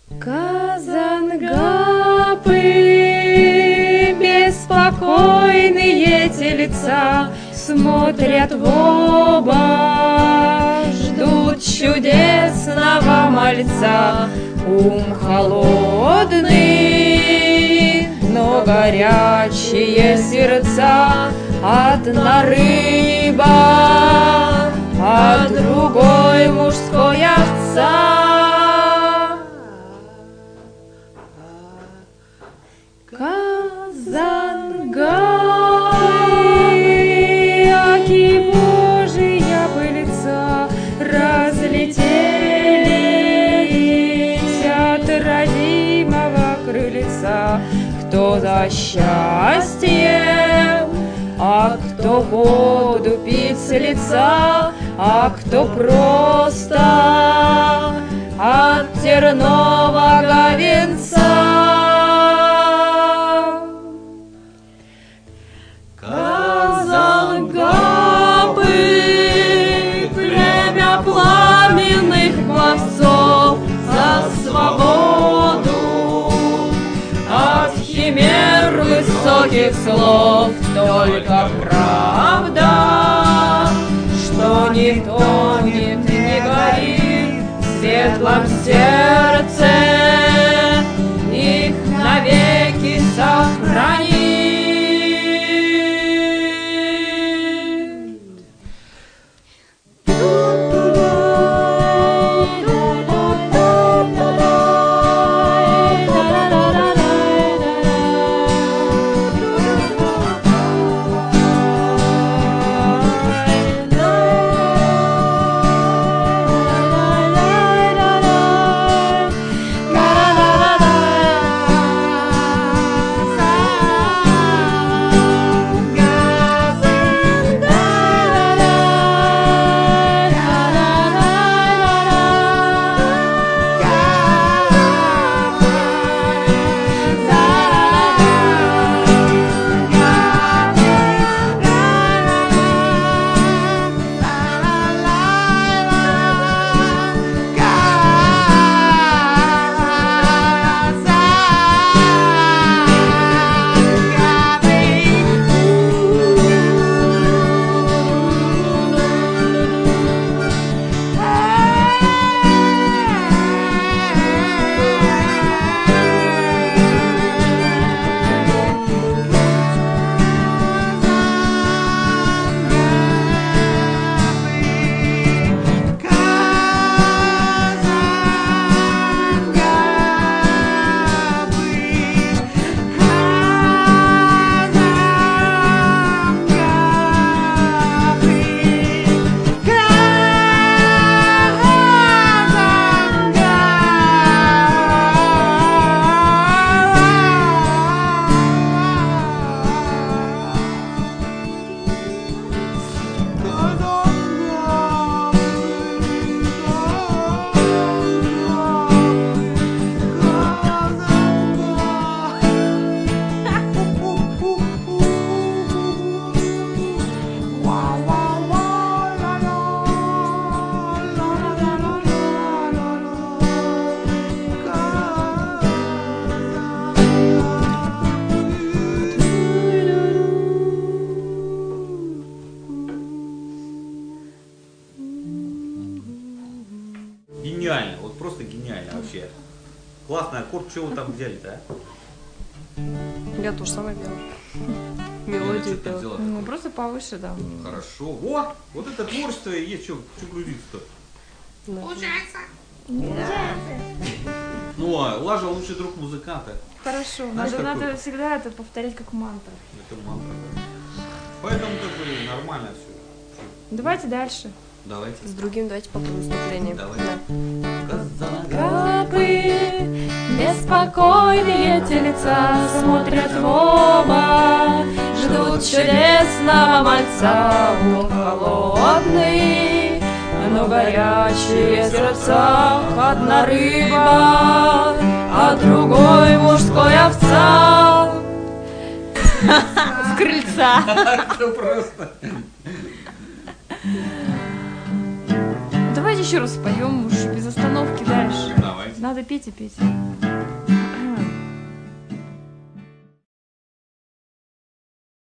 Казангапы, беспокойные телеца, смотрят в оба, ждут чудесного мальца. Ум холодный, но горячие сердца. Одна рыба, а другой мужской овца. Казангапы, аки божия пыльца, разлетелись от родимого крыльца. Кто за счастье, а кто воду пить с лица, а кто просто от тернового венца. Казангапы, племя пламенных пловцов, за свободу от химер высоких слов. Только правда, что не тонет, не горит в светлом сердце, их навеки сохранит. Гениально, вот просто гениально вообще. Классный аккорд, что вы там взяли-то, а? Я тоже самое делала. Мелодию пела. Ну, просто повыше, да. Хорошо. Во! Вот это творчество и есть, что грузиться-то. Получается. Ну, а Лажа лучший друг музыканта. Хорошо. Знаешь, Надо всегда это повторять как мантру. Это мантра, да. Поэтому как бы нормально все. Давайте дальше. Давайте. С другим давайте попробуем выступление. Давайте. Казангапы, беспокойные телеца, смотрят в оба, ждут чудесного мальца. Ум холодный, но горячие сердца. Одна рыба, а другой мужской овца. С крыльца. Это просто. давайте еще раз споем, уж без остановки дальше. Давайте. Надо петь и петь.